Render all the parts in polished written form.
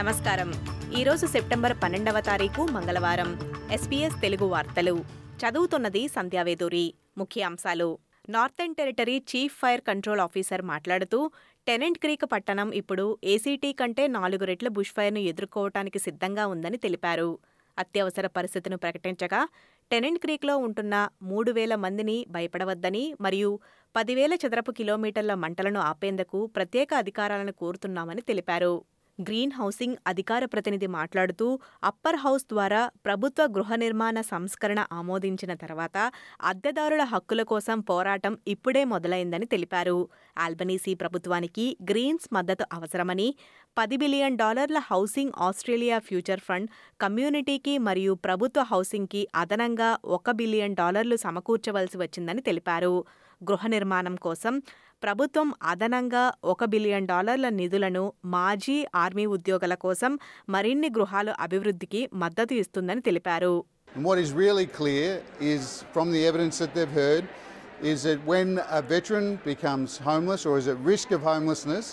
నమస్కారం. ఈరోజు సెప్టెంబర్ 12వ తారీఖు మంగళవారం. SBS తెలుగు వార్తలు చదువుతున్నది సంధ్యావేదూరి. ముఖ్యాంశాలు. Northern Territory chief fire control officer మాట్లాడుతూ టెనెంట్ క్రీక్ పట్టణం ఇప్పుడు ACT కంటే 4 రెట్ల బుష్ ఫైర్ను ఎదుర్కోవటానికి సిద్ధంగా ఉందని తెలిపారు. అత్యవసర పరిస్థితిని ప్రకటించగా టెనెంట్ క్రీక్లో ఉంటున్న 3,000 మందిని భయపడవద్దని మరియు 10,000 చదరపు కిలోమీటర్ల మంటలను ఆపేందుకు ప్రత్యేక అధికారాలను కోరుతున్నామని తెలిపారు. గ్రీన్ హౌసింగ్ అధికార ప్రతినిధి మాట్లాడుతూ అప్పర్ హౌస్ ద్వారా ప్రభుత్వ గృహ నిర్మాణ సంస్కరణ ఆమోదించిన తర్వాత అద్దెదారుల హక్కుల కోసం పోరాటం ఇప్పుడే మొదలైందని తెలిపారు. ఆల్బనీసీ ప్రభుత్వానికి గ్రీన్స్ మద్దతు అవసరమని, $10 billion housing Australia future fund కమ్యూనిటీకి మరియు ప్రభుత్వ హౌసింగ్కి అదనంగా $1 బిలియన్ సమకూర్చవలసి వచ్చిందని తెలిపారు. గృహ నిర్మాణం కోసం ప్రభుత్వం అదనంగా $1 బిలియన్ నిధులను మాజీ ఆర్మీ ఉద్యోగుల కోసం మరిన్ని గృహాల అభివృద్ధికి మద్దతు ఇస్తుందని తెలిపారు. What is really clear is from the evidence that they've heard is that when a veteran becomes homeless or is at risk of homelessness,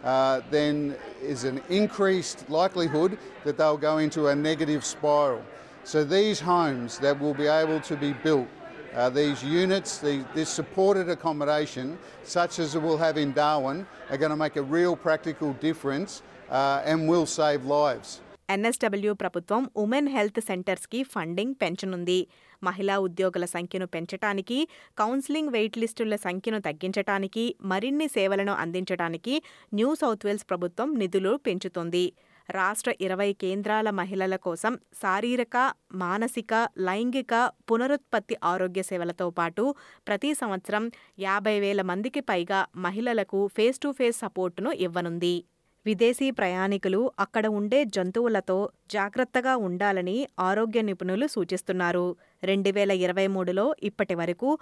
then is an increased likelihood that they'll go into a negative spiral. So these homes that will be able to be built, these units, this supported accommodation, such as we'll have in Darwin, are going to make a real practical difference and will save lives. NSW ప్రభుత్వం women health సెంటర్స్కి funding పెంచనుంది. మహిళా ఉద్యోగుల సంఖ్యను పెంచటానికి, counselling wait లిస్టుల సంఖ్యను తగ్గించటానికి, మరిన్ని సేవలను అందించడానికి న్యూ సౌత్ వేల్స్ ప్రభుత్వం నిధులు పెంచుతోంది. రాష్ట్ర 20 కేంద్రాల మహిళల కోసం శారీరక, మానసిక, లైంగిక పునరుత్పత్తి ఆరోగ్య సేవలతో పాటు ప్రతి సంవత్సరం 50,000 మందికి పైగా మహిళలకు ఫేస్ టు ఫేస్ సపోర్టును ఇవ్వనుంది. విదేశీ ప్రయాణికులు అక్కడ ఉండే జంతువులతో జాగ్రత్తగా ఉండాలని ఆరోగ్య నిపుణులు సూచిస్తున్నారు. 2023లో ఇప్పటి వరకు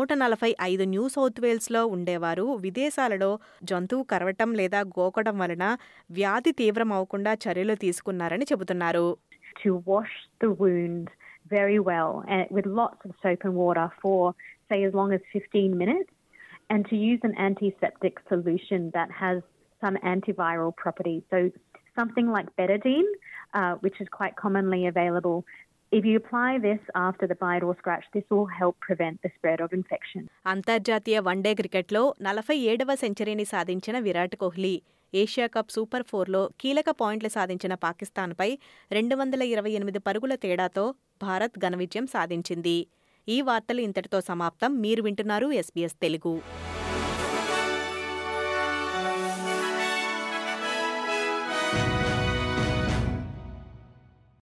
145 న్యూ సౌత్ వేల్స్లో ఉండేవారు విదేశాలలో జంతువు కరవటం లేదా గోకడం వలన వ్యాధి తీవ్రమవకుండా చర్యలు తీసుకున్నారని చెబుతున్నారు. To wash the wound very well and with lots of soap and water for say as long as 15 minutes, and to use an antiseptic solution that has some antiviral properties. So something like betadine, which is quite commonly available. If you apply this after the bite or scratch, this will help prevent the spread of infection. అంతర్జాతీయ one day క్రికెట్లో 47వ సెంచరీని సాధించిన Virat Kohli Asia cup super 4లో కీలక పాయింట్లు సాధించిన పాకిస్తాన్పై 228 పరుగుల తేడాతో భారత్ ఘన విజయం సాధించింది. ఈ వార్తలు ఇంతటితో సమాప్తం. మీరు వింటున్నారు SBS తెలుగు.